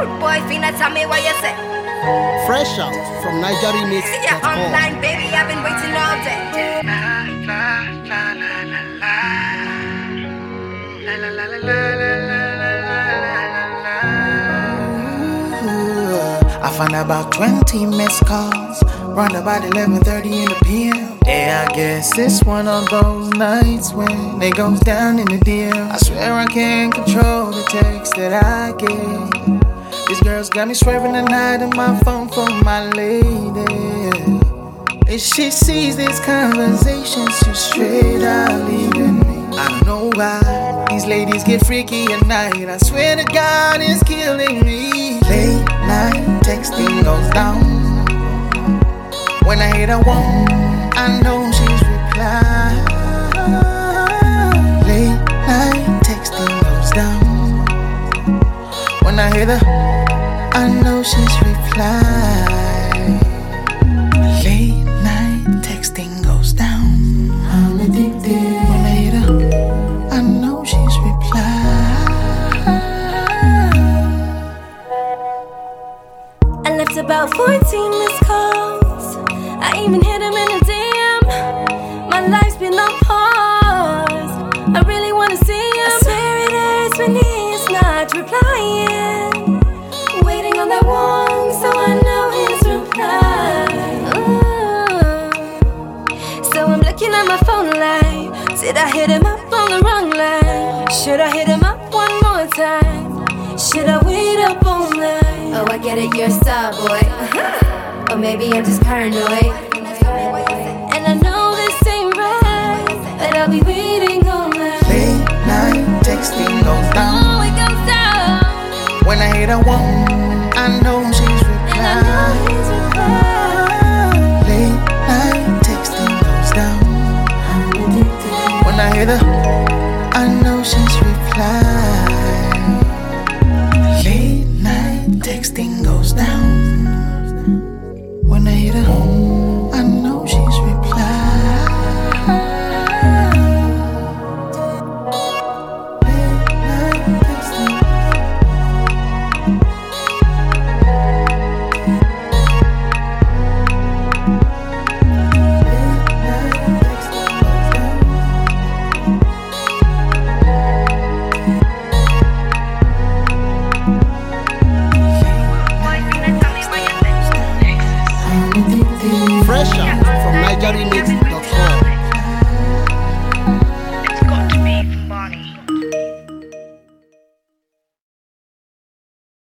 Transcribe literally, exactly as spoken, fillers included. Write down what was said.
Rude boy, finna tell me what you say. Fresh out from Niger Remix See ya dot com. online, baby, I've been waiting all day. La la la la la la. La la la la la la la la. I found about twenty missed calls, round about eleven thirty in the p m. Yeah, I guess it's one of those nights when it goes down in the D M. I swear I can't control the text that I get. These girls got me swerving the night on my phone for my lady. If she sees these conversations, she's straight out leaving me. I don't know why these ladies get freaky at night. I swear to God, it's killing me. Late night texting goes down. When I hit a one, I know she's replying. Late night texting goes down. When I hit her, I know she's replying. Late night texting goes down. I'm addicted. When I hit her, I know she's replying. I left about fourteen missed calls. I even hit him in the D M. My life's been on pause. I really wanna see him. I swear it hurts when he's not replying. Waiting on that one, so I know his reply. Ooh. So I'm looking at my phone line. Did I hit him up on the wrong line? Should I hit him up one more time? Should I wait up all night? Oh, I get it, you're a star boy. Uh-huh. Or maybe I'm just paranoid. And I know this ain't right, but I'll be waiting all night. Late night texting goes down. Oh, it goes down. When I hit a one, I know she's replying.